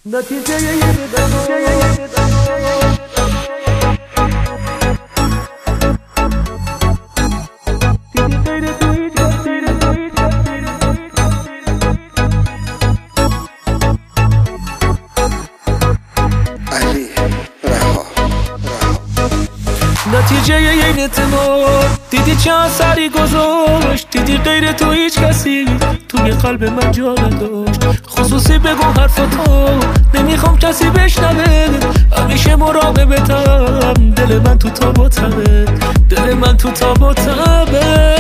نتیجه این اعتماد دیدی چه اثری گذاشت، دیدی غیر تو هیچ کسی توی قلب من جا نداشت. خصوصی بگو حرفتو نمیخوام کسی بشنوه، همیشه مراقبتم، دل من تو تاب و تبه، دل من تو تاب و تبه.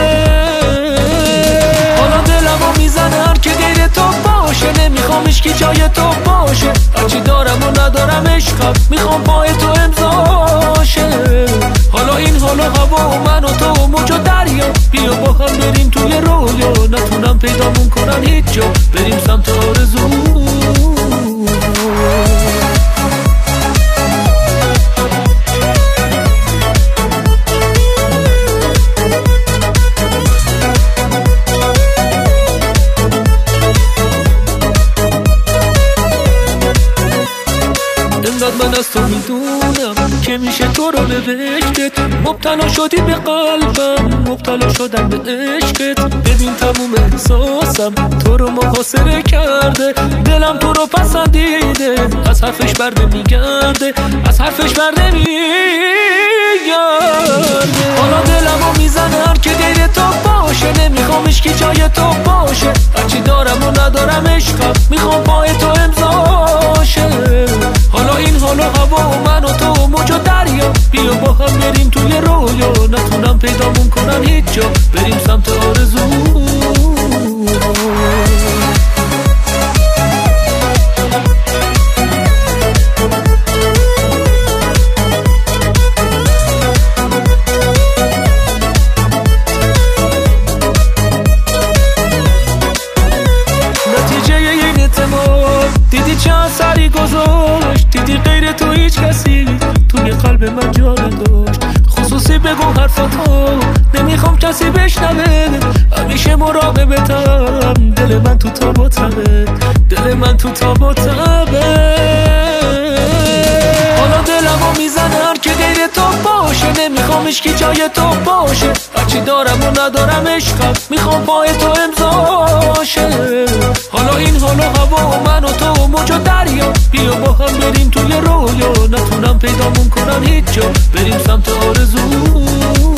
حالا دلمو میزنه هر که غیر تو باشه، نمیخوام اشکی جای تو باشه، هرچی دارم و ندارم عشقم میخوام پای تو امضاشه. حالا این حالا هوا و من و تو و موج و دریا، بیا با هم بریم توی رویا، نتونم پیدامون کنن هیچ جا، بریم سمت آرزو. من از تو میدونم که میشه تو رو به عشقت، مبتلا شدی به قلبم، مبتلا شدم به عشقت. ببین تموم احساسم تو رو محاصره کرده، دلم تو رو پسندیده، از حرفش برده میگرده، از حرفش برده میگرده. حالا دلمو میزنه هر که غیر تو باشه، نمیخوام اشکی جای تو باشه، هرچی دارم و ندارم عشقم میخوام پای تو امضاشه. حالا این حالا هوا و من و تو و موج و دریا، بیا با هم بریم توی رویا، نتونم پیدامون کنن هیچ جا، بریم سمت آرزو. نتیجه این اعتماد دیدی چه اثری گذاشت، دیدی غیر تو هیچ کسی توی قلب من جا نداشت. خصوصی بگو حرفتو نمیخوام کسی بشنوه، همیشه مراقبتم، دل من تو تاب و تبه، دل من تو تاب و تبه. حالا دلمو میزنه هر که غیر تو باشه، نمیخوام اشکی جای تو باشه، هرچی دارم و ندارم عشقم میخوام پای تو امضاشه. حالا این حالا هوا و من و تو و موج و دریا، بیا با هم بریم توی رویا، نتونم پیدامون کنن هیچ جا، بریم سمت آرزو.